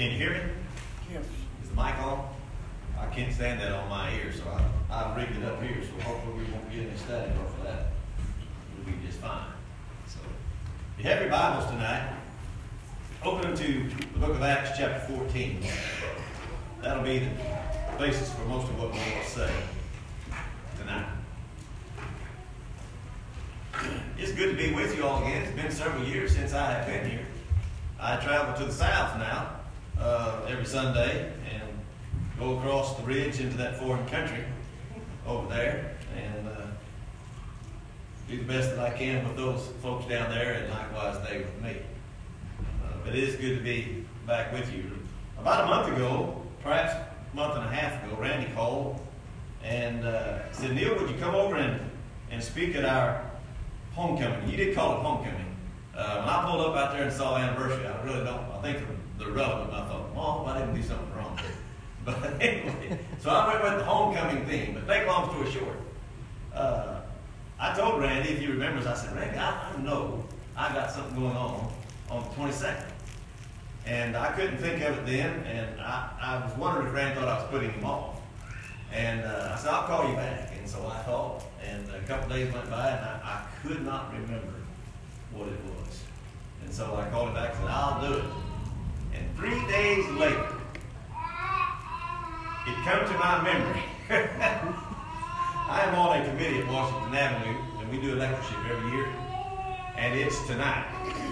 Can you hear me? Yes. Is the mic on? I can't stand that on my ear, so I've rigged it up here, so hopefully we won't get any static off of that. It'll be just fine. So, if you have your Bibles tonight, open them to the book of Acts chapter 14. That'll be the basis for most of what we want to say tonight. It's good to be with you all again. It's been several years since I have been here. I travel to the south now every Sunday and go across the ridge into that foreign country over there and do the best that I can with those folks down there, and likewise they with me. But it is good to be back with you. About a month ago, perhaps a month and a half ago, Randy called and said, "Neil, would you come over and speak at our homecoming?" You did call it homecoming. When I pulled up out there and saw anniversary, I really don't. I think they're relevant. I thought, "Mom, I didn't do something wrong." But anyway, so I went with the homecoming theme. But make long story short, I told Randy, if he remembers, I said, "Randy, I know I got something going on the 22nd." And I couldn't think of it then, and I was wondering if Randy thought I was putting him off. And I said, "I'll call you back." And so I called, and a couple days went by, and I could not remember what it was. And so I called him back and said, "I'll do it." And 3 days later, it come to my memory. I am on a committee at Washington Avenue, and we do electreship every year, and it's tonight.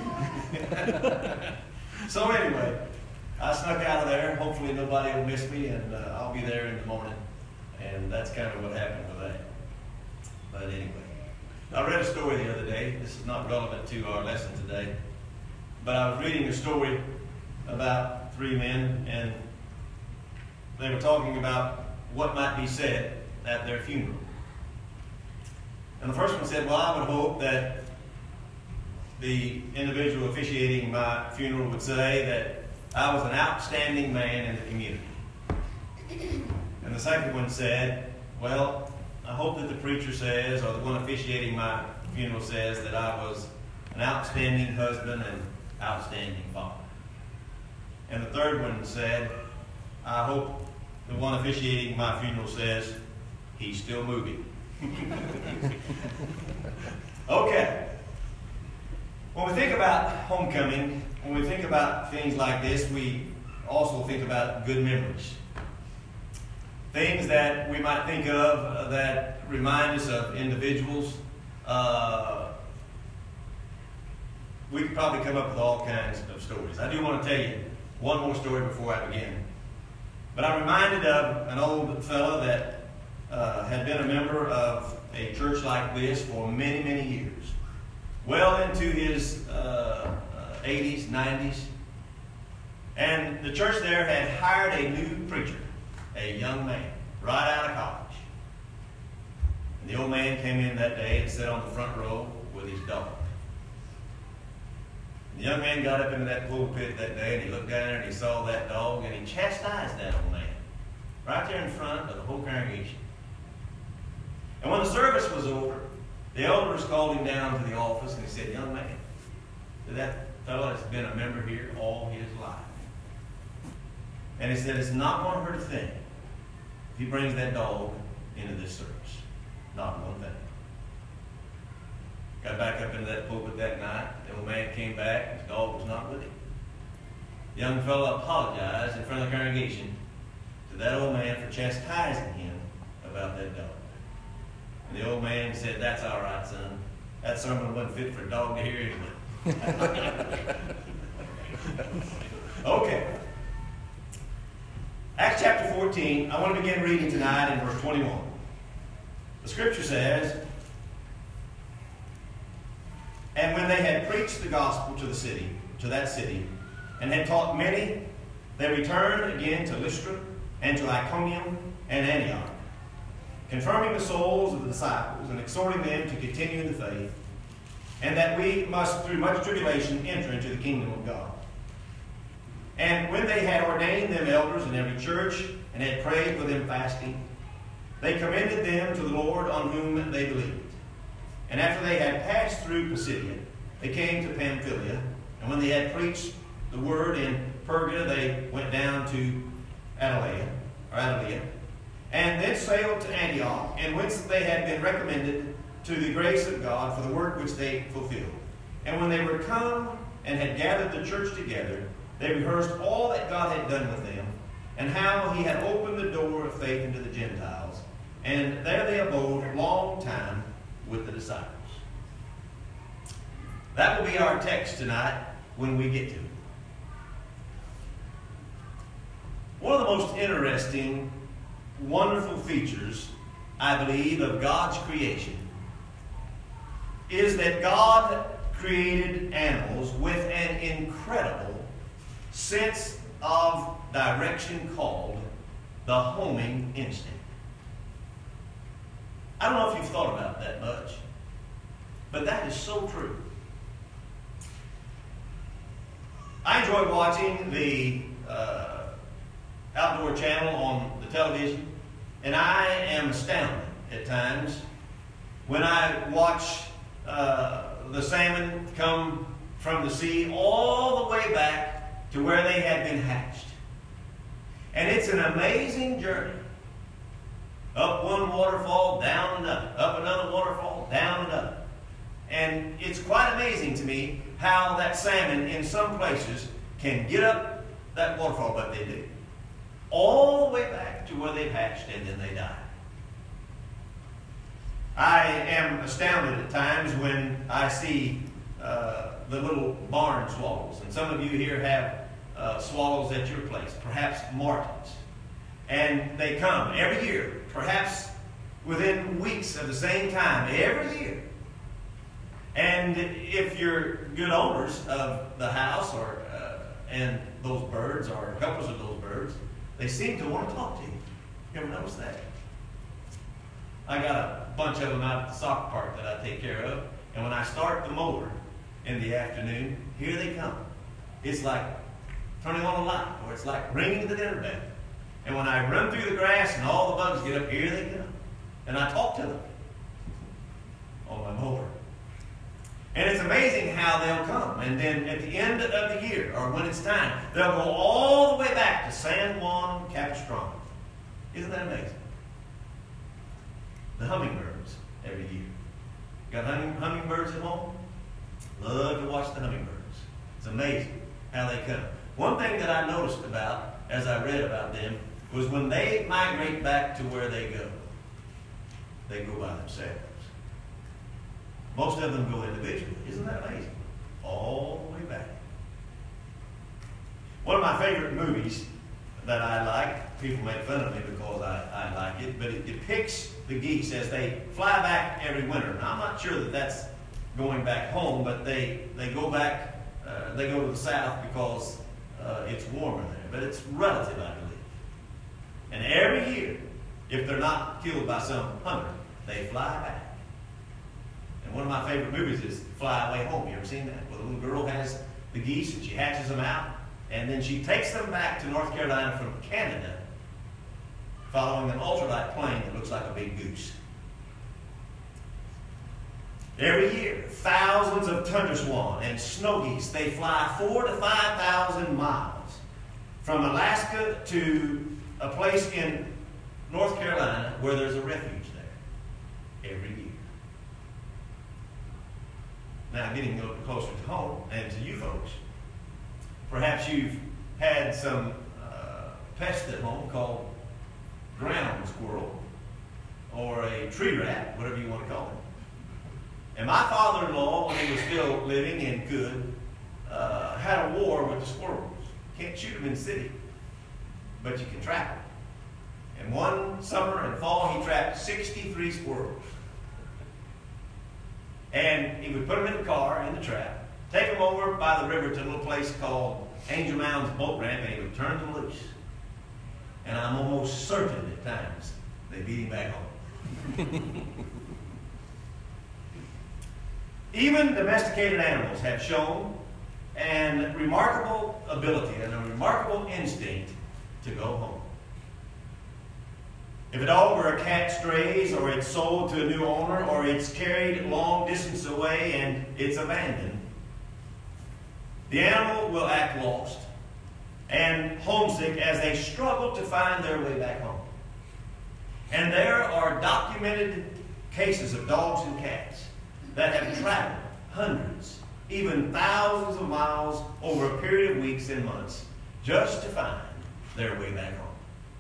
So anyway, I snuck out of there. Hopefully nobody will miss me, and I'll be there in the morning. And that's kind of what happened with that. But anyway, I read a story the other day. This is not relevant to our lesson today. But I was reading a story about three men, and they were talking about what might be said at their funeral. And the first one said, "Well, I would hope that the individual officiating my funeral would say that I was an outstanding man in the community." And the second one said, "Well, I hope that the preacher says, or the one officiating my funeral says, that I was an outstanding husband and outstanding father." And the third one said, "I hope the one officiating my funeral says, he's still moving." Okay. When we think about homecoming, when we think about things like this, we also think about good memories. Things that we might think of that remind us of individuals. We could probably come up with all kinds of stories. I do want to tell you one more story before I begin. But I'm reminded of an old fellow that had been a member of a church like this for many, many years. Well into his 80s, 90s. And the church there had hired a new preacher, a young man, right out of college. And the old man came in that day and sat on the front row with his dog. The young man got up into that pulpit that day, and he looked down there and he saw that dog, and he chastised that old man right there in front of the whole congregation. And when the service was over, the elders called him down to the office, and he said, "Young man, that fellow has been a member here all his life." And he said, "It's not going to hurt a thing if he brings that dog into this service. Not one thing." Got back up into that pulpit that night. The old man came back. His dog was not with him. The young fellow apologized in front of the congregation to that old man for chastising him about that dog. And the old man said, "That's all right, son. That sermon wasn't fit for a dog to hear anyway." Okay. Acts chapter 14. I want to begin reading tonight in verse 21. The scripture says, "And when they had preached the gospel to that city, and had taught many, they returned again to Lystra and to Iconium and Antioch, confirming the souls of the disciples and exhorting them to continue in the faith, and that we must through much tribulation enter into the kingdom of God. And when they had ordained them elders in every church, and had prayed with them fasting, they commended them to the Lord on whom they believed. And after they had passed through Pisidia, they came to Pamphylia, and when they had preached the word in Perga, they went down to Attalia, and then sailed to Antioch, and whence they had been recommended to the grace of God for the work which they fulfilled. And when they were come and had gathered the church together, they rehearsed all that God had done with them, and how he had opened the door of faith into the Gentiles. And there they abode a long time with the disciples. That will be our text tonight when we get to it. One of the most interesting, wonderful features, I believe, of God's creation is that God created animals with an incredible sense of direction called the homing instinct. I don't know if you've thought about that much, but that is so true. I enjoy watching the Outdoor Channel on the television, and I am astounded at times when I watch the salmon come from the sea all the way back to where they had been hatched. And it's an amazing journey. Up one waterfall, down another. Up another waterfall, down another. And it's quite amazing to me how that salmon in some places can get up that waterfall, but they do. All the way back to where they've hatched and then they die. I am astounded at times when I see the little barn swallows. And some of you here have swallows at your place, perhaps martins. And they come every year, perhaps within weeks of the same time, every year. And if you're good owners of the house and those birds or couples of those birds, they seem to want to talk to you. You ever notice that? I got a bunch of them out at the soccer park that I take care of. And when I start the mower in the afternoon, here they come. It's like turning on a light, or it's like ringing the dinner bell. And when I run through the grass and all the bugs get up, here they come. And I talk to them on my mower. And it's amazing how they'll come. And then at the end of the year, or when it's time, they'll go all the way back to San Juan Capistrano. Isn't that amazing? The hummingbirds every year. Got hummingbirds at home? Love to watch the hummingbirds. It's amazing how they come. One thing that I noticed about, as I read about them, was when they migrate back to where they go by themselves. Most of them go individually. Isn't that amazing? All the way back. One of my favorite movies that I like, people make fun of me because I like it, but it depicts the geese as they fly back every winter. Now, I'm not sure that that's going back home, but they go back, they go to the south because it's warmer there. But it's relative, I believe. And every year, if they're not killed by some hunter, they fly back. And one of my favorite movies is Fly Away Home. You ever seen that? Where the little girl has the geese and she hatches them out, and then she takes them back to North Carolina from Canada, following an ultralight plane that looks like a big goose. Every year, thousands of tundra swan and snow geese, they fly 4,000 to 5,000 miles from Alaska to a place in North Carolina where there's a refuge there every year. Now, getting a little closer to home and to you folks, perhaps you've had some pest at home called ground squirrel or a tree rat, whatever you want to call it. And my father-in-law, when he was still living and could, had a war with the squirrels. Can't shoot them in the city, but you can trap them. And one summer and fall, he trapped 63 squirrels. And he would put them in the car, in the trap, take them over by the river to a little place called Angel Mounds Boat Ramp, and he would turn them loose. And I'm almost certain at times they beat him back home. Even domesticated animals have shown an remarkable ability and a remarkable instinct to go home. If a dog or a cat strays, or it's sold to a new owner, or it's carried long distance away and it's abandoned, the animal will act lost. and homesick as they struggle to find their way back home. And there are documented cases of dogs and cats that have traveled hundreds, even thousands of miles over a period of weeks and months just to find their way back home.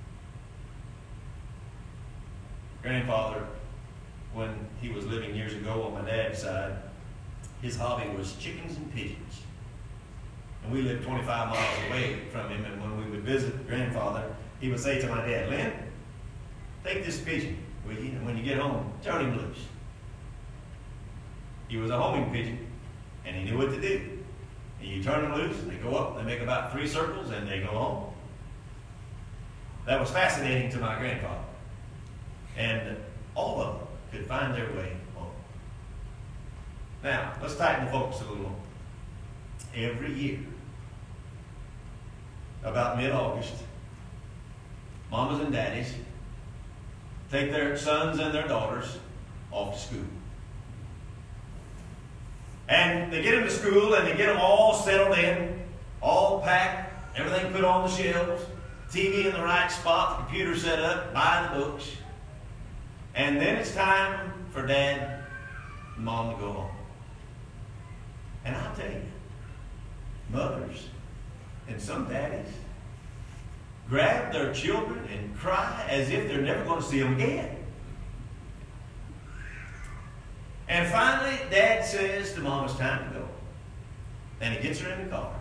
Grandfather, when he was living years ago on my dad's side, his hobby was chickens and pigeons. And we lived 25 miles away from him, and when we would visit grandfather, he would say to my dad, "Lynn, take this pigeon with you, and when you get home, turn him loose." He was a homing pigeon, and he knew what to do. And you turn them loose, and they go up, they make about 3 circles, and they go home. That was fascinating to my grandfather. And all of them could find their way home. Now, let's tighten the focus a little more. Every year, about mid-August, mamas and daddies take their sons and their daughters off to school. And they get them to school and they get them all settled in, all packed, everything put on the shelves, TV in the right spot, the computer set up, buy the books. And then it's time for dad and mom to go home. And I'll tell you, mothers and some daddies grab their children and cry as if they're never going to see them again. And finally, dad says to mom, "It's time to go." And he gets her in the car.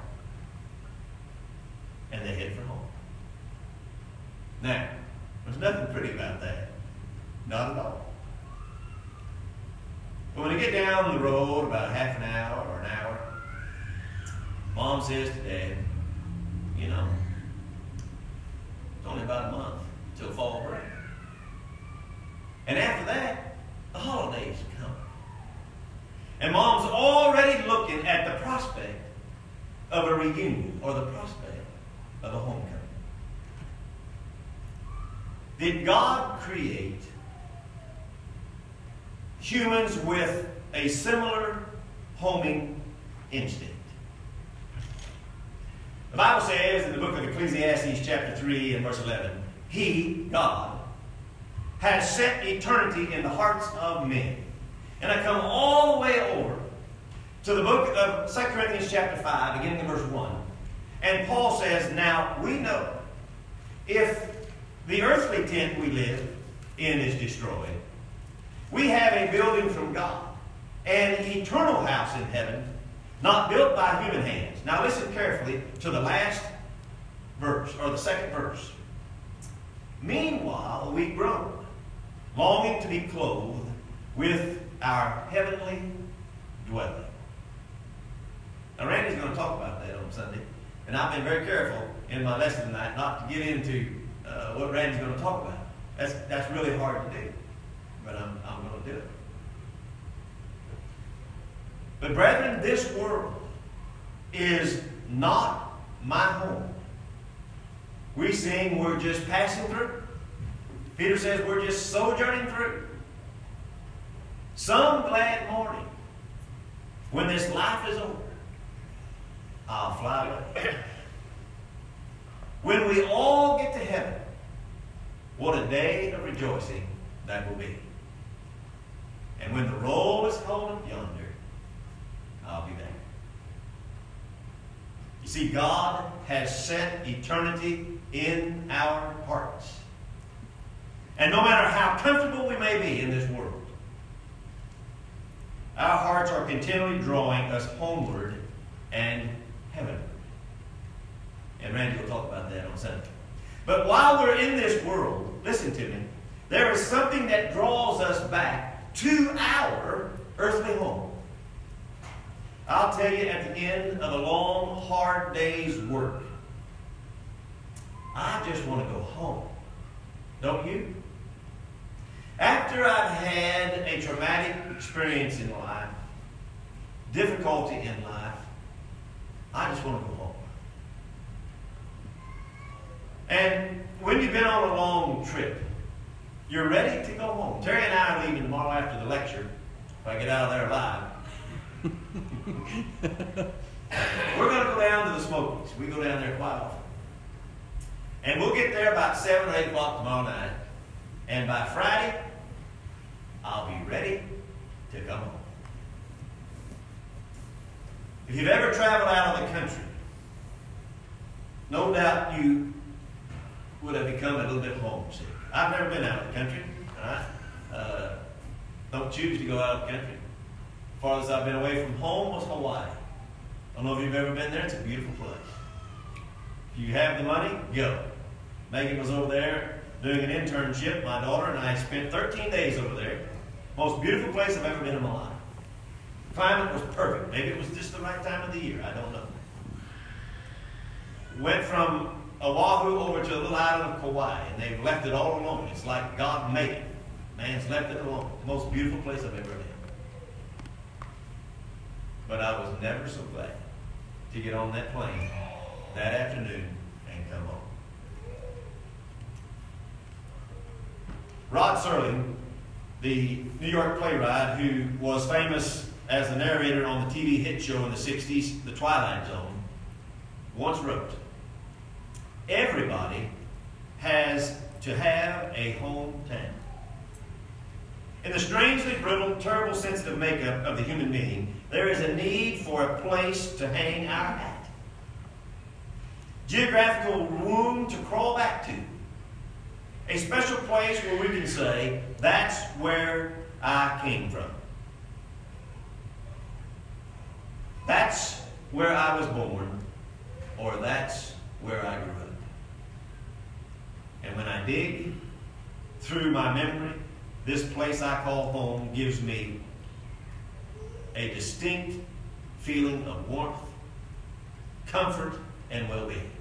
And they head for home. Now, there's nothing pretty about that. Not at all. But when they get down the road about half an hour or an hour, mom says to dad, "You know, it's only about a month till fall break. And after that, the holidays come." And mom's already looking at the prospect of a reunion or the prospect of a homecoming. Did God create humans with a similar homing instinct? The Bible says in the book of Ecclesiastes chapter 3 and verse 11, He, God, has set eternity in the hearts of men. And I come all the way over to the book of 2 Corinthians chapter 5, beginning in verse 1. And Paul says, "Now we know if the earthly tent we live in is destroyed, we have a building from God, an eternal house in heaven, not built by human hands." Now listen carefully to the last verse, or the second verse. "Meanwhile we groan, longing to be clothed with our heavenly dwelling." Now Randy's going to talk about that on Sunday, and I've been very careful in my lesson tonight not to get into what Randy's going to talk about. That's really hard to do, but I'm going to do it. But brethren, this world is not my home. We sing, we're just passing through. Peter says we're just sojourning through. Some glad morning, when this life is over, I'll fly away. When we all get to heaven, what a day of rejoicing that will be. And when the roll is called up yonder, I'll be there. You see, God has set eternity in our hearts. And no matter how comfortable we may be in this world, our hearts are continually drawing us homeward and heavenward. And Randy will talk about that on Sunday. But while we're in this world, listen to me, there is something that draws us back to our earthly home. I'll tell you, at the end of a long, hard day's work, I just want to go home. Don't you? After I've had a traumatic experience in life, difficulty in life, I just want to go home. And when you've been on a long trip, you're ready to go home. Terry and I are leaving tomorrow after the lecture, if I get out of there alive. We're going to go down to the Smokies. We go down there quite often. And we'll get there about 7 or 8 o'clock tomorrow night. And by Friday, I'll be ready to come home. If you've ever traveled out of the country, no doubt you would have become a little bit homesick. I've never been out of the country. I don't choose to go out of the country. As far as I've been away from home was Hawaii. I don't know if you've ever been there. It's a beautiful place. If you have the money, go. Megan was over there doing an internship. My daughter and I spent 13 days over there. Most beautiful place I've ever been in my life. The climate was perfect. Maybe it was just the right time of the year. I don't know. Went from Oahu over to a little island of Kauai, and they've left it all alone. It's like God made it. Man's left it alone. The most beautiful place I've ever been. But I was never so glad to get on that plane that afternoon and come home. Rod Serling, the New York playwright who was famous as the narrator on the TV hit show in the 60s, The Twilight Zone, once wrote, "Everybody has to have a hometown." In the strangely brittle, terrible, sensitive makeup of the human being, there is a need for a place to hang our hat. Geographical room to crawl back to. A special place where we can say, that's where I came from. That's where I was born, or that's where I grew up. And when I dig through my memory, this place I call home gives me a distinct feeling of warmth, comfort, and well-being.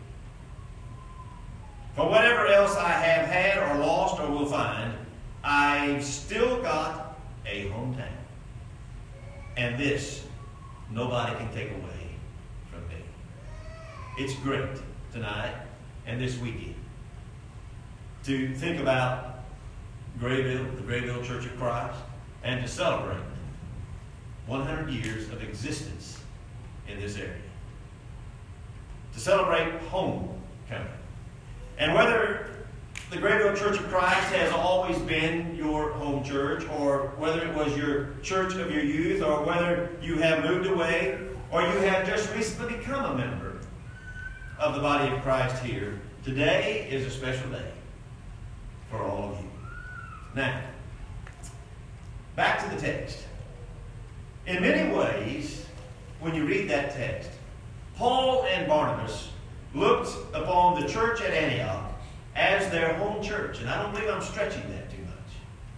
For whatever else I have had or lost or will find, I've still got a hometown. And this, nobody can take away from me. It's great tonight and this weekend to think about Grayville, the Grayville Church of Christ, and to celebrate 100 years of existence in this area. To celebrate homecoming. And whether the Grayville Church of Christ has always been your home church, or whether it was your church of your youth, or whether you have moved away, or you have just recently become a member of the body of Christ here, today is a special day for all of you. Now, back to the text. In many ways, when you read that text, Paul and Barnabas looked upon the church at Antioch as their home church. And I don't believe I'm stretching that too much.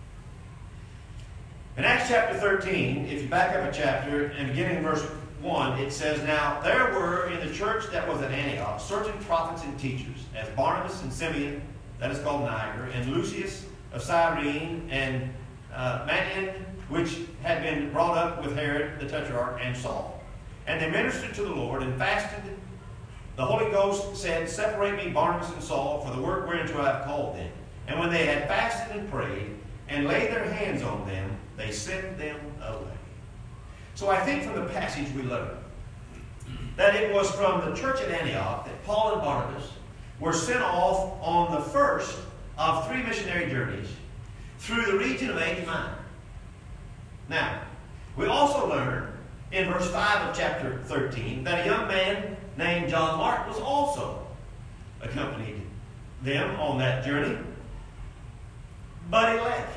In Acts chapter 13, if you back up a chapter and beginning in verse 1, it says, "Now there were in the church that was at Antioch certain prophets and teachers, as Barnabas and Simeon, that is called Niger, and Lucius of Cyrene, and Manaen, which had been brought up with Herod the Tetrarch, and Saul. And they ministered to the Lord and fasted. The Holy Ghost said, Separate me, Barnabas and Saul, for the work whereunto I have called them. And when they had fasted and prayed, and laid their hands on them, they sent them away." So I think from the passage we learn that it was from the church at Antioch that Paul and Barnabas were sent off on the first of 3 missionary journeys through the region of Asia Minor. Now, we also learn in verse 5 of chapter 13 that a young man named John Mark was also accompanied them on that journey, but he left.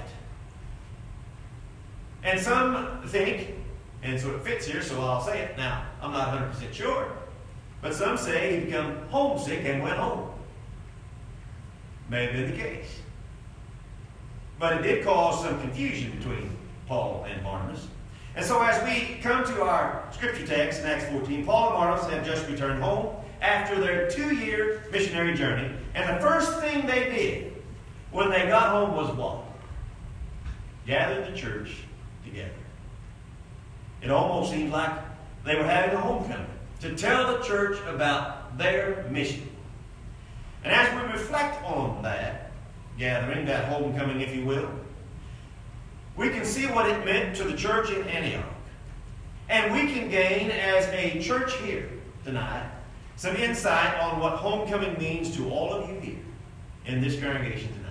And some think, and so it fits here, so I'll say it now, I'm not 100% sure, but some say he became homesick and went home. May have been the case. But it did cause some confusion between Paul and Barnabas. And so as we come to our scripture text in Acts 14, Paul and Barnabas have just returned home after their 2-year missionary journey. And the first thing they did when they got home was what? Gathered the church together. It almost seems like they were having a homecoming to tell the church about their mission. And as we reflect on that gathering, that homecoming, if you will, we can see what it meant to the church in Antioch. And we can gain, as a church here tonight, some insight on what homecoming means to all of you here in this congregation tonight.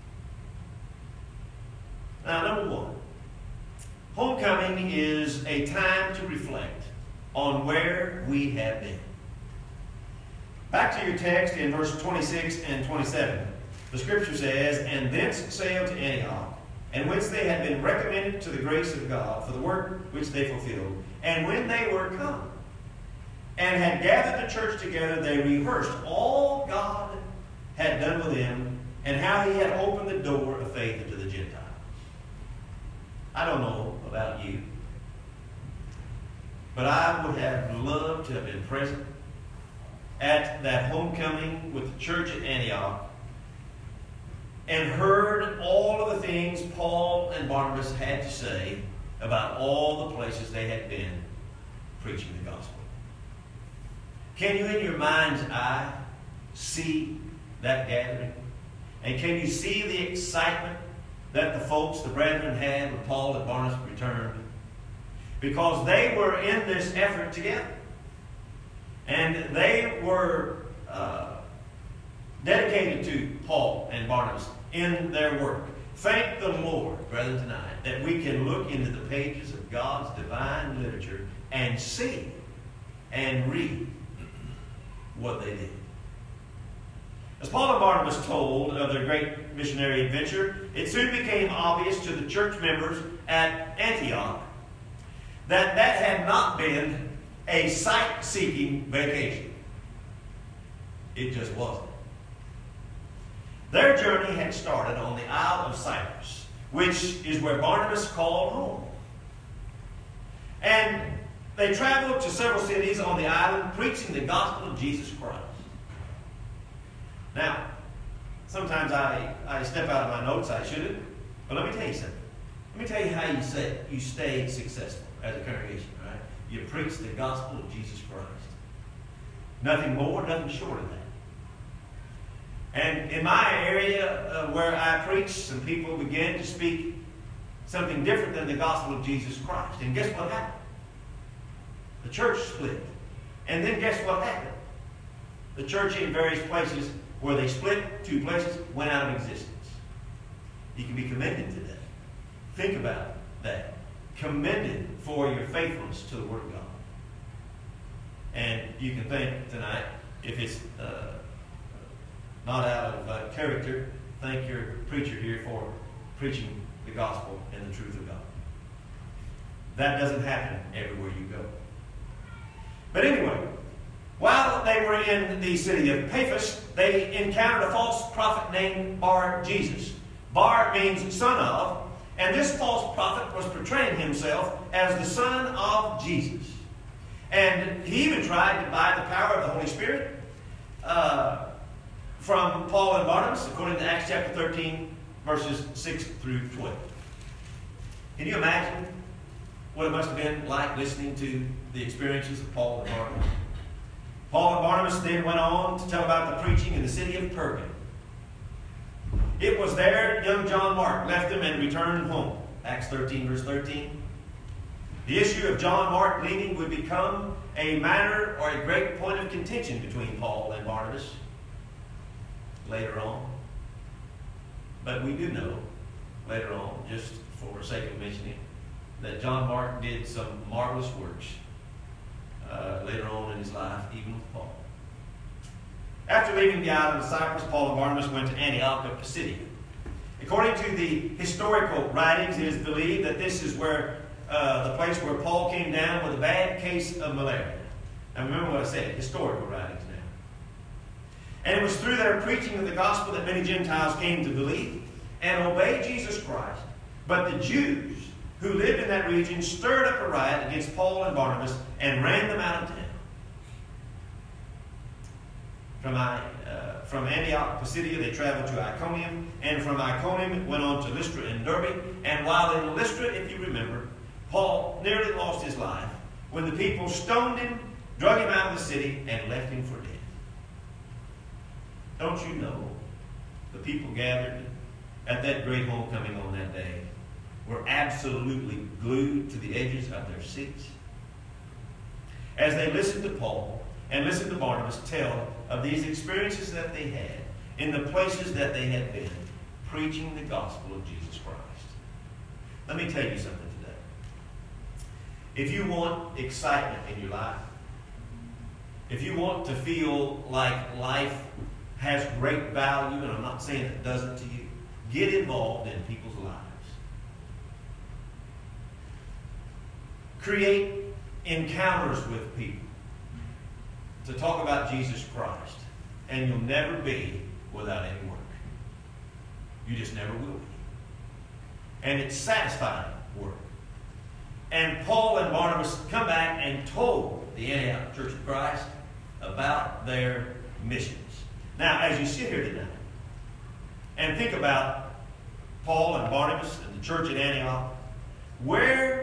Now, number one, homecoming is a time to reflect on where we have been. Back to your text in verse 26 and 27. The scripture says, "And thence sailed to Antioch, and whence they had been recommended to the grace of God for the work which they fulfilled. And when they were come, and had gathered the church together, they rehearsed all God had done with them, and how he had opened the door of faith unto the Gentiles." I don't know about you, but I would have loved to have been present at that homecoming with the church at Antioch and heard all of the things Paul and Barnabas had to say about all the places they had been preaching the gospel. Can you, in your mind's eye, see that gathering? And can you see the excitement that the folks, the brethren, had when Paul and Barnabas returned? Because they were in this effort together. And they were dedicated to Paul and Barnabas in their work. Thank the Lord, brethren, tonight, that we can look into the pages of God's divine literature and see and read what they did. As Paul and Barnabas told of their great missionary adventure, it soon became obvious to the church members at Antioch that that had not been a sight-seeking vacation. It just wasn't. Their journey had started on the Isle of Cyprus, which is where Barnabas called home. And they traveled to several cities on the island preaching the gospel of Jesus Christ. Now, sometimes I step out of my notes, I shouldn't, but let me tell you something. Let me tell you how you stay successful as a congregation, right? You preach the gospel of Jesus Christ. Nothing more, nothing short of that. And in my area where I preach, some people began to speak something different than the gospel of Jesus Christ. And guess what happened? The church split. And then guess what happened? The church in various places where they split, two places, went out of existence. You can be commended today. Think about that. Commended for your faithfulness to the Word of God. And you can think tonight, if it's not out of character, thank your preacher here for preaching the gospel and the truth of God. That doesn't happen everywhere you go. But anyway, while they were in the city of Paphos, they encountered a false prophet named Bar-Jesus. Bar means son of, and this false prophet was portraying himself as the son of Jesus. And he even tried to buy the power of the Holy Spirit from Paul and Barnabas, according to Acts chapter 13, verses 6 through 12. Can you imagine what it must have been like listening to the experiences of Paul and Barnabas? Paul and Barnabas then went on to tell about the preaching in the city of Perga. It was there young John Mark left them and returned home. Acts 13, verse 13. The issue of John Mark leaving would become a matter or a great point of contention between Paul and Barnabas later on. But we do know later on, just for sake of mentioning, that John Mark did some marvelous works later on in his life, even with Paul. After leaving the island of Cyprus, Paul and Barnabas went to Antioch of Pisidia. According to the historical writings, it is believed that this is where the place where Paul came down with a bad case of malaria. Now remember what I said, historical writings now. And it was through their preaching of the gospel that many Gentiles came to believe and obey Jesus Christ. But the Jews who lived in that region stirred up a riot against Paul and Barnabas and ran them out of town. From Antioch, Pisidia, they traveled to Iconium, and from Iconium went on to Lystra and Derbe. And while in Lystra, if you remember, Paul nearly lost his life when the people stoned him, drug him out of the city, and left him for dead. Don't you know the people gathered at that great homecoming on that day were absolutely glued to the edges of their seats? As they listened to Paul and listen to Barnabas tell of these experiences that they had in the places that they had been, preaching the gospel of Jesus Christ. Let me tell you something today. If you want excitement in your life, if you want to feel like life has great value, and I'm not saying it doesn't to you, get involved in people's lives. Create encounters with people to talk about Jesus Christ, and you'll never be without any work. You just never will be. And it's satisfying work. And Paul and Barnabas come back and told the Antioch Church of Christ about their missions. Now, as you sit here tonight and think about Paul and Barnabas and the church at Antioch, where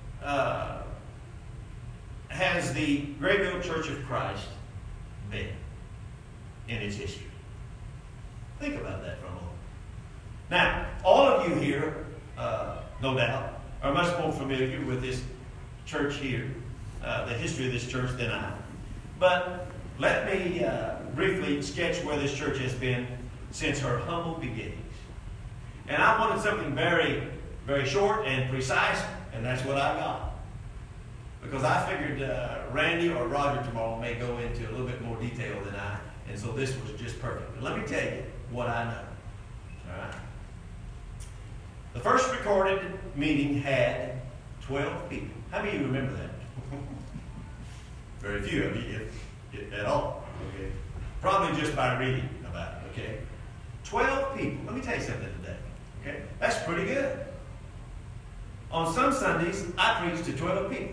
has the Grayville Church of Christ been in its history? Think about that for a moment. Now, all of you here, no doubt, are much more familiar with this church here, the history of this church than I. But let me briefly sketch where this church has been since her humble beginnings. And I wanted something very, very short and precise, and that's what I got. Because I figured Randy or Roger tomorrow may go into a little bit more detail than I, and so this was just perfect. But let me tell you what I know. All right. The first recorded meeting had 12 people. How many of you remember that? Very few of you, if at all. Okay. Probably just by reading about it. Okay. 12 people. Let me tell you something today. Okay. That's pretty good. On some Sundays, I preach to 12 people.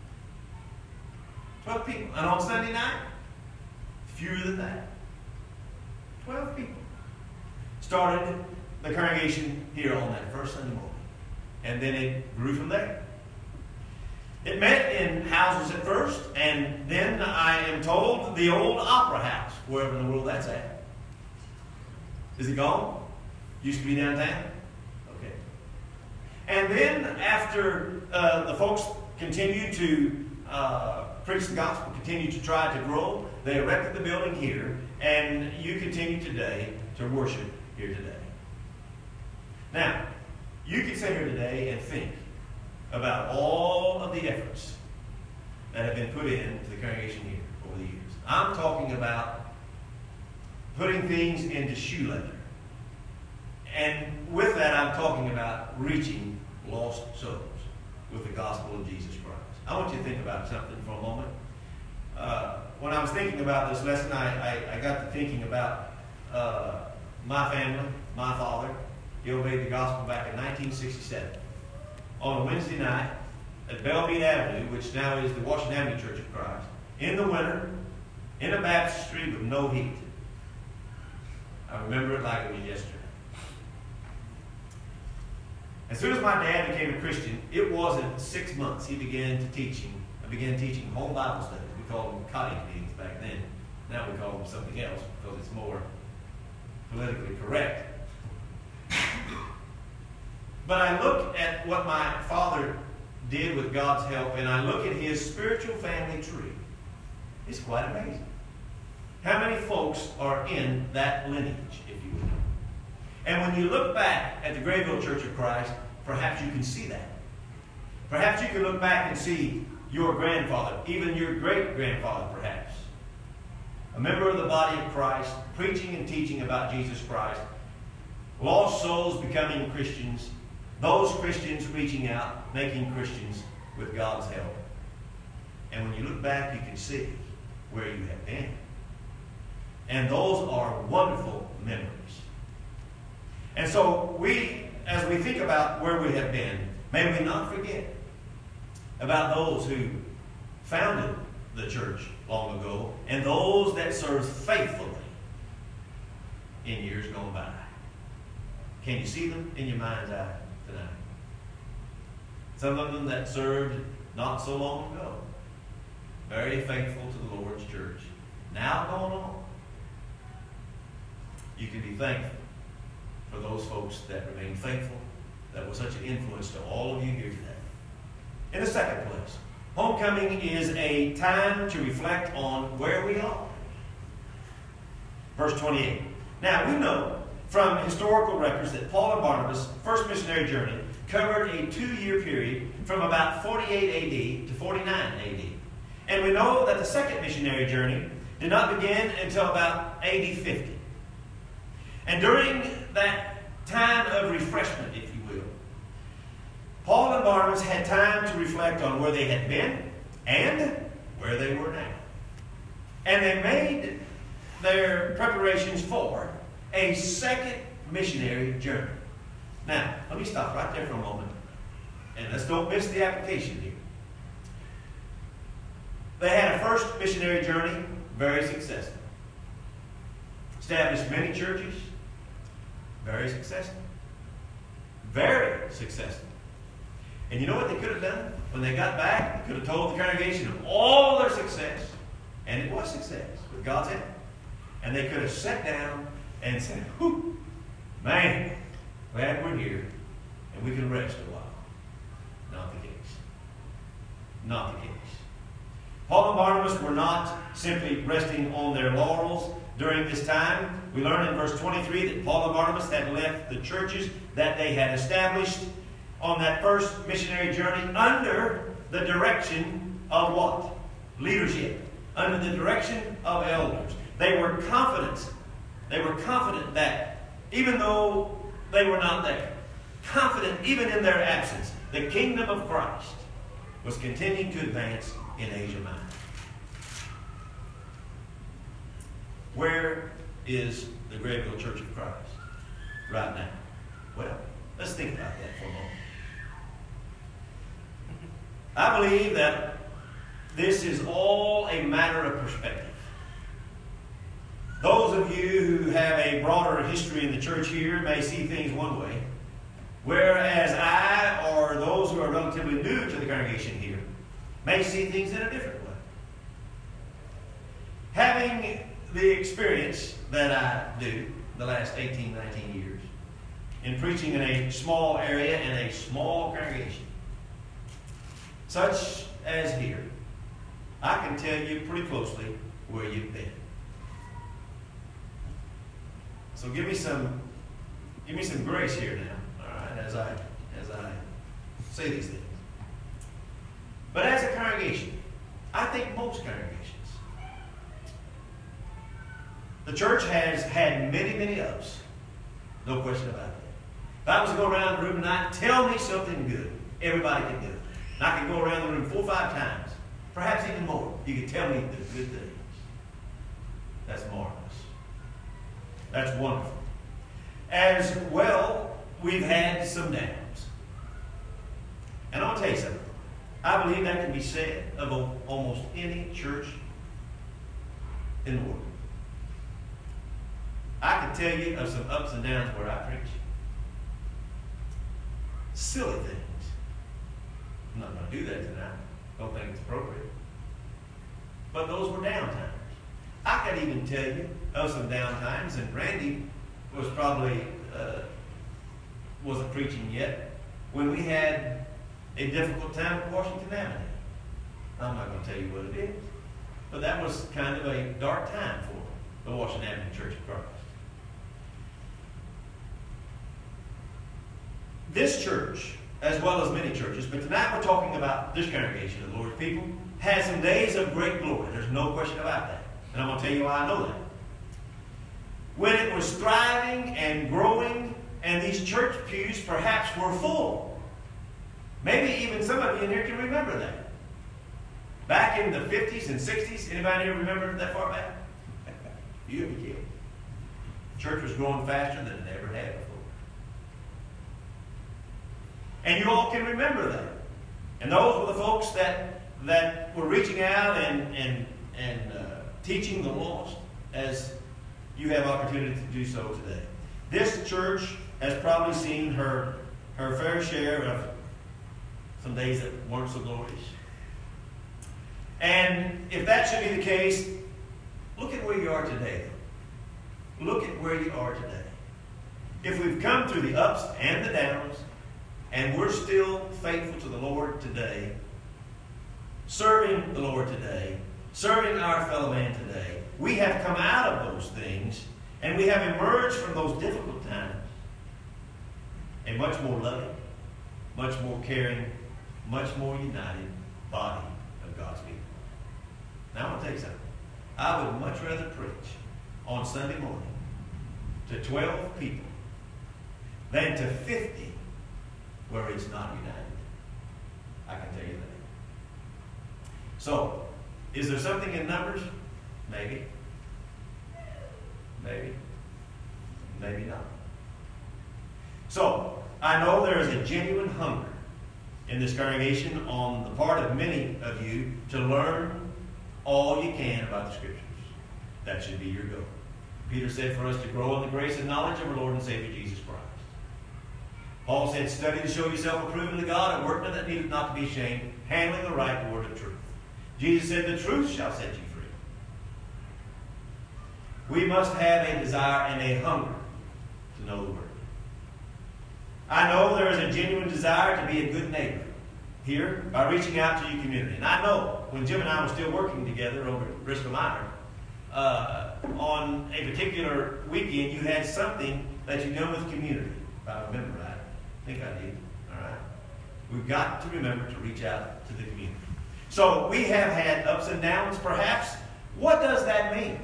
12 people. And on Sunday night, fewer than that. 12 people. Started the congregation here on that first Sunday morning. And then it grew from there. It met in houses at first, and then I am told the old Opera House, wherever in the world that's at. Is it gone? Used to be downtown? Okay. And then after the folks continued to preach the gospel, continued to try to grow, they erected the building here, and you continue today to worship here today. Now, you can sit here today and think about all of the efforts that have been put into the congregation here over the years. I'm talking about putting things into shoe leather. And with that, I'm talking about reaching lost souls with the gospel of Jesus Christ. I want you to think about something for a moment. When I was thinking about this lesson, I got to thinking about my family, my father. He obeyed the gospel back in 1967. On a Wednesday night at Bellbeat Avenue, which now is the Washington Avenue Church of Christ, in the winter, in a baptistry with no heat. I remember it like it was yesterday. As soon as my dad became a Christian, it wasn't 6 months he began teaching home Bible studies. We called them cottage meetings back then. Now we call them something else because it's more politically correct. But I look at what my father did with God's help, and I look at his spiritual family tree. It's quite amazing. How many folks are in that lineage, if you will? And when you look back at the Grayville Church of Christ, perhaps you can see that. Perhaps you can look back and see your grandfather, even your great-grandfather, perhaps. A member of the body of Christ, preaching and teaching about Jesus Christ, lost souls becoming Christians, those Christians reaching out, making Christians with God's help. And when you look back, you can see where you have been. And those are wonderful memories. And so as we think about where we have been, may we not forget about those who founded the church long ago and those that served faithfully in years gone by. Can you see them in your mind's eye tonight? Some of them that served not so long ago, very faithful to the Lord's church, now going on. You can be thankful for those folks that remain faithful, that was such an influence to all of you here today. In the second place, Homecoming is a time to reflect on where we are. Verse 28. Now, we know from historical records that Paul and Barnabas' first missionary journey covered a 2-year period from about 48 AD to 49 AD. And we know that the second missionary journey did not begin until about AD 50. And during that time of refreshment, if you will, Paul and Barnabas had time to reflect on where they had been and where they were now. And they made their preparations for a second missionary journey. Now, let me stop right there for a moment, and let's don't miss the application here. They had a first missionary journey, very successful. Established many churches, very successful. Very successful. And you know what they could have done? When they got back, they could have told the congregation of all their success, and it was success with God's help. And they could have sat down and said, whew, man, glad we're here, and we can rest a while. Not the case. Not the case. Paul and Barnabas were not simply resting on their laurels during this time. We learn in verse 23 that Paul and Barnabas had left the churches that they had established on that first missionary journey under the direction of what? Leadership. Under the direction of elders. They were confident. They were confident that even though they were not there, confident even in their absence, the kingdom of Christ was continuing to advance in Asia Minor. Where is the Grayville Church of Christ right now? Well, let's think about that for a moment. I believe that this is all a matter of perspective. Those of you who have a broader history in the church here may see things one way, whereas I, or those who are relatively new to the congregation here, may see things in a different way. Having the experience that I do the last 18, 19 years in preaching in a small area and a small congregation, such as here, I can tell you pretty closely where you've been. So give me some grace here now, all right, as I say these things. But as a congregation, I think most congregations, the church has had many, many ups. No question about that. If I was to go around the room tonight, tell me something good, everybody can do it. And I can go around the room 4 or 5 times, perhaps even more. You can tell me the good things. That's marvelous. That's wonderful. As well, we've had some downs. And I'll tell you something. I believe that can be said of almost any church in the world. I can tell you of some ups and downs where I preach. Silly things. I'm not going to do that tonight. Don't think it's appropriate. But those were down times. I could even tell you of some down times, and Randy was probably wasn't preaching yet, when we had a difficult time at Washington Avenue. I'm not going to tell you what it is, but that was kind of a dark time for the Washington Avenue Church of Christ. This church, as well as many churches, but tonight we're talking about this congregation of the Lord's people, has some days of great glory. There's no question about that. And I'm going to tell you why I know that. When it was thriving and growing, and these church pews perhaps were full. Maybe even some of you in here can remember that. Back in the 50s and 60s, anybody here remember that far back? You'll be killed. Church was growing faster than it ever had before. And you all can remember that. And those were the folks that were reaching out and teaching the lost, as you have opportunity to do so today. This church has probably seen her fair share of some days that weren't so glorious. And if that should be the case, look at where you are today. Look at where you are today. If we've come through the ups and the downs, and we're still faithful to the Lord today, serving the Lord today, serving our fellow man today, we have come out of those things and we have emerged from those difficult times a much more loving, much more caring, much more united body of God's people. Now I want to tell you something. I would much rather preach on Sunday morning to 12 people than to 50 where it's not united. I can tell you that. So, is there something in numbers? Maybe. Maybe. Maybe not. So, I know there is a genuine hunger in this congregation on the part of many of you to learn all you can about the Scriptures. That should be your goal. Peter said for us to grow in the grace and knowledge of our Lord and Savior Jesus Christ. Paul said, study to show yourself approved to God, a workman that needeth not to be ashamed, handling the right word of truth. Jesus said, the truth shall set you free. We must have a desire and a hunger to know the Word. I know there is a genuine desire to be a good neighbor here by reaching out to your community. And I know when Jim and I were still working together over at Bristol Minor, on a particular weekend, you had something that you done with the community, if I remember right. I think I did. All right. We've got to remember to reach out to the community. So we have had ups and downs, perhaps. What does that mean?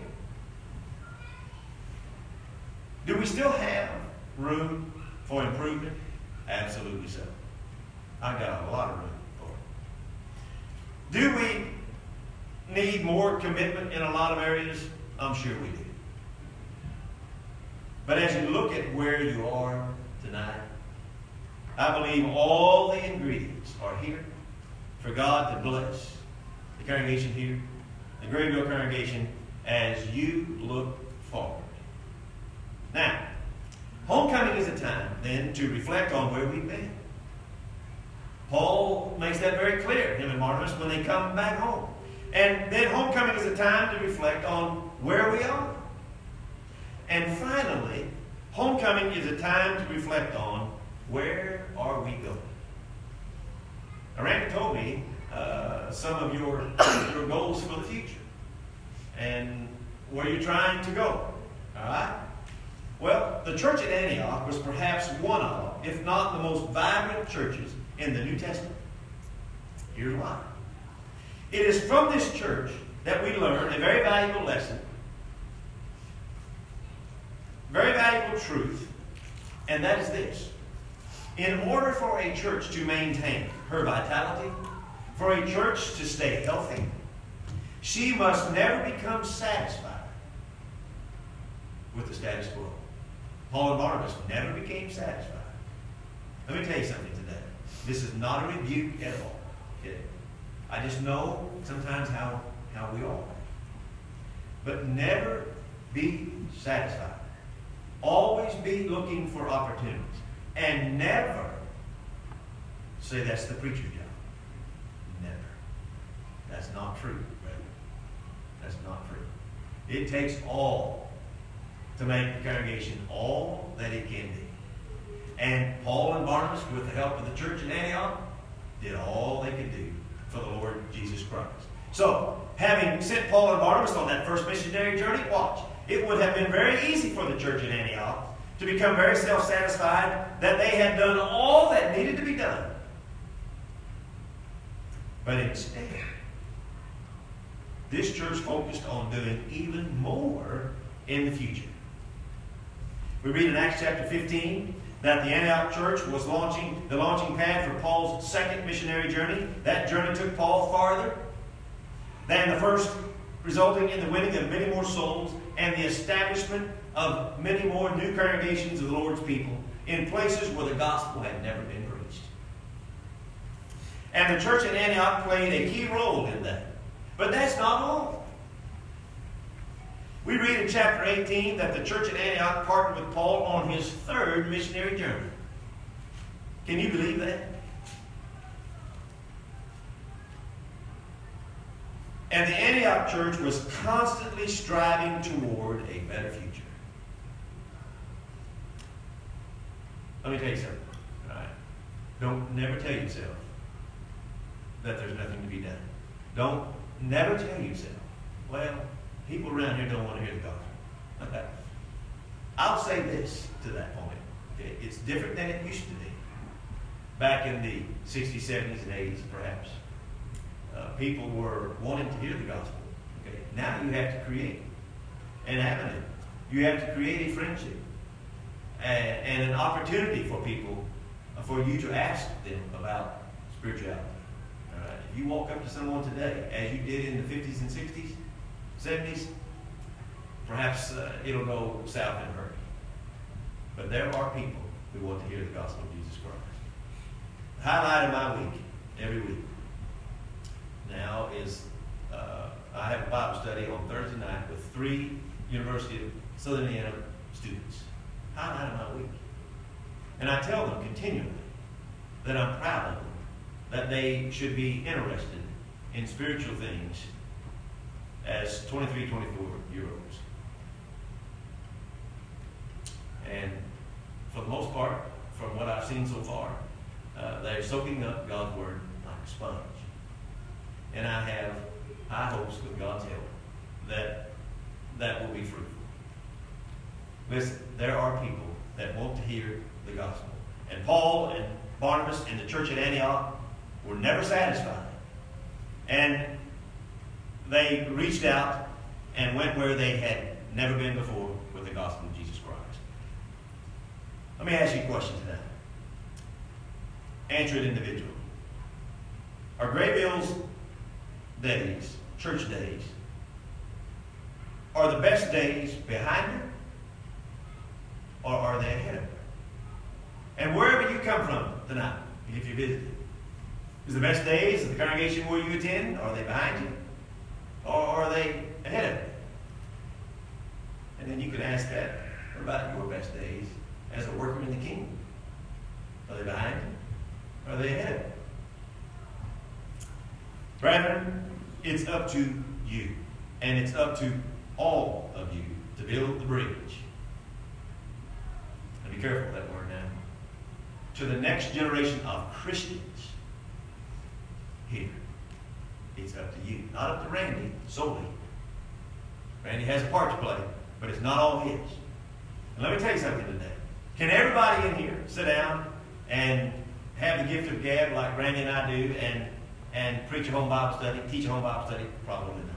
Do we still have room for improvement? Absolutely so. I've got a lot of room for it. Do we need more commitment in a lot of areas? I'm sure we do. But as you look at where you are tonight, I believe all the ingredients are here for God to bless the congregation here, the Grayville congregation, as you look forward. Now, homecoming is a time, then, to reflect on where we've been. Paul makes that very clear, him and Barnabas, when they come back home. And then homecoming is a time to reflect on where we are. And finally, homecoming is a time to reflect on where are we going. Now, Randy told me some of your goals for the future and where you're trying to go. All right? Well, the church at Antioch was perhaps one of, if not the most vibrant churches in the New Testament. Here's why. It is from this church that we learn a very valuable lesson, very valuable truth, and that is this. In order for a church to maintain her vitality, for a church to stay healthy, she must never become satisfied with the status quo. Paul and Barnabas never became satisfied. Let me tell you something today. This is not a rebuke at all. Okay? I just know sometimes how we are. But never be satisfied. Always be looking for opportunities. And never say that's the preacher's job. Never. That's not true, brother. That's not true. It takes all to make the congregation all that it can be. And Paul and Barnabas, with the help of the church in Antioch, did all they could do for the Lord Jesus Christ. So, having sent Paul and Barnabas on that first missionary journey, watch. It would have been very easy for the church in Antioch to become very self-satisfied that they had done all that needed to be done. But instead, this church focused on doing even more in the future. We read in Acts chapter 15 that the Antioch church was the launching pad for Paul's second missionary journey. That journey took Paul farther than the first, resulting in the winning of many more souls and the establishment of many more new congregations of the Lord's people in places where the gospel had never been preached. And the church in Antioch played a key role in that. But that's not all. We read in chapter 18 that the church at Antioch partnered with Paul on his third missionary journey. Can you believe that? And the Antioch church was constantly striving toward a better future. Let me tell you something. All right? Don't never tell yourself that there's nothing to be done. Never tell yourself, well, people around here don't want to hear the gospel. I'll say this to that point. Okay? It's different than it used to be. Back in the 60s, 70s, and 80s, perhaps. People were wanting to hear the gospel. Okay? Now you have to create an avenue. You have to create a friendship and an opportunity for people, for you to ask them about spirituality. All right? If you walk up to someone today, as you did in the 50s and 60s, 70s, perhaps it'll go south in a hurry. But there are people who want to hear the gospel of Jesus Christ. The highlight of my week, every week, now is I have a Bible study on Thursday night with 3 University of Southern Indiana students. Highlight of my week. And I tell them continually that I'm proud of them, that they should be interested in spiritual things as 23, 24-year-olds. And for the most part, from what I've seen so far, they're soaking up God's Word like a sponge. And I have high hopes with God's help that will be fruitful. Listen, there are people that want to hear the gospel. And Paul and Barnabas in the church at Antioch were never satisfied. And they reached out and went where they had never been before with the gospel of Jesus Christ. Let me ask you a question today. Answer it individually. Are Graybill's days, church days, are the best days behind her? Or are they ahead of her? And wherever you come from tonight, if you're visiting, is the best days of the congregation where you attend, are they behind you? Or are they ahead of you? And then you can ask that, what about your best days as a worker in the kingdom? Are they behind you? Or are they ahead of you? Brethren, it's up to you. And it's up to all of you to build the bridge. And be careful with that word now. To the next generation of Christians here. It's up to you. Not up to Randy solely. Randy has a part to play, but it's not all his. And let me tell you something today. Can everybody in here sit down and have the gift of gab like Randy and I do and preach a home Bible study, teach a home Bible study? Probably not.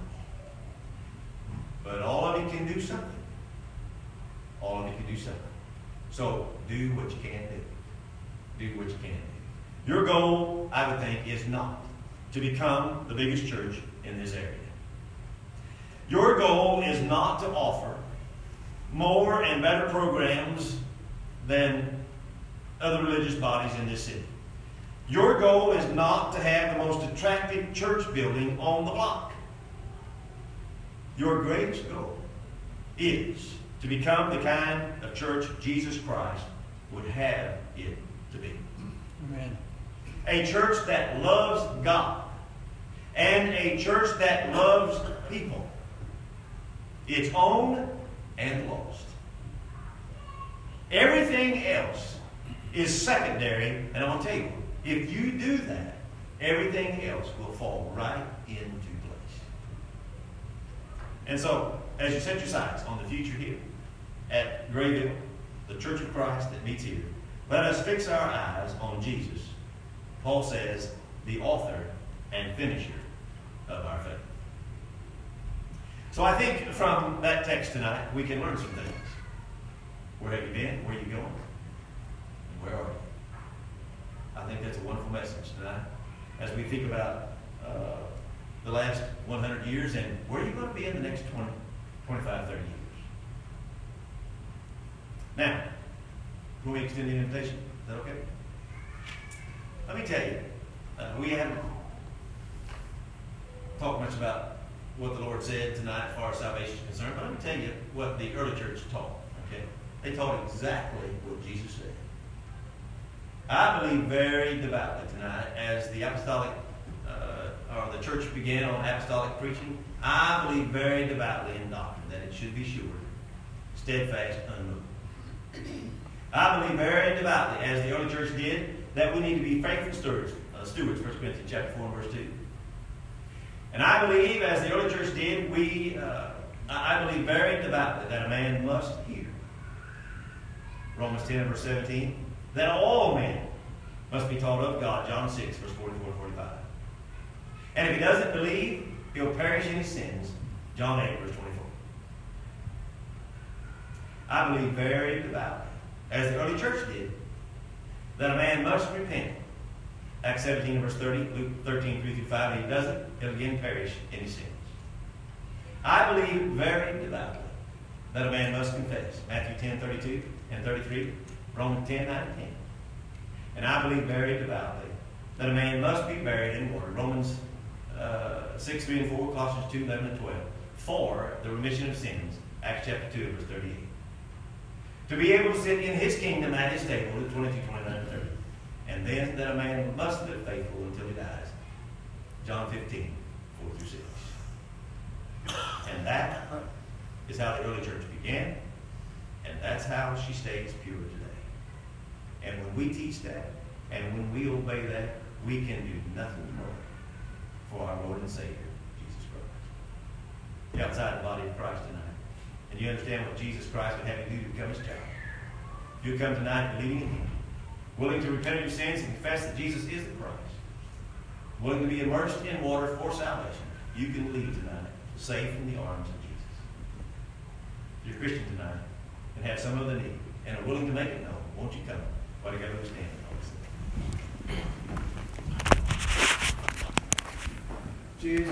But all of you can do something. All of you can do something. So do what you can do. Do what you can do. Your goal, I would think, is not to become the biggest church in this area. Your goal is not to offer more and better programs than other religious bodies in this city. Your goal is not to have the most attractive church building on the block. Your greatest goal is to become the kind of church Jesus Christ would have it to be. Amen. A church that loves God and a church that loves people, its own and lost. Everything else is secondary, and I'm going to tell you, if you do that, everything else will fall right into place. And so, as you set your sights on the future here at Grayville, the Church of Christ that meets here, let us fix our eyes on Jesus. Paul says, the author and finisher of our faith. So I think from that text tonight, we can learn some things. Where have you been? Where are you going? And where are you? I think that's a wonderful message tonight as we think about the last 100 years and where are you going to be in the next 20, 25, 30 years. Now, can we extend the invitation? Is that okay? Let me tell you, we haven't talked much about what the Lord said tonight as far as salvation is concerned, but let me tell you what the early church taught. Okay? They taught exactly what Jesus said. I believe very devoutly tonight, as the apostolic, or the church began on apostolic preaching, I believe very devoutly in doctrine that it should be sure, steadfast, unmovable. I believe very devoutly, as the early church did, that we need to be faithful stewards. 1 Corinthians chapter 4 and verse 2. And I believe, as the early church did, I believe very devoutly that a man must hear. Romans 10 verse 17, that all men must be taught of God, John 6 verse 44 and 45. And if he doesn't believe, he'll perish in his sins, John 8 verse 24. I believe very devoutly, as the early church did, that a man must repent. Acts 17 verse 30, Luke 13, 3 through 5. If he doesn't, he'll again perish in his sins. I believe very devoutly that a man must confess. Matthew 10, 32 and 33, Romans 10, 9 and 10. And I believe very devoutly that a man must be buried in water. Romans 6, 3 and 4, Colossians 2, 11 and 12. For the remission of sins, Acts chapter 2, verse 38. To be able to sit in his kingdom at his table, Luke 22, 29 and 30. And then that a man must live faithful until he dies, John 15, 4 through 6. And that is how the early church began, and that's how she stays pure today. And when we teach that, and when we obey that, we can do nothing more for our Lord and Savior, Jesus Christ. You're outside the body of Christ tonight, and you understand what Jesus Christ would have you do to become his child. You come tonight believing in him, willing to repent of your sins and confess that Jesus is the Christ, willing to be immersed in water for salvation. You can leave tonight safe in the arms of Jesus. If you're a Christian tonight and have some other need and are willing to make it known, won't you come? Why do you got to stand? Jesus.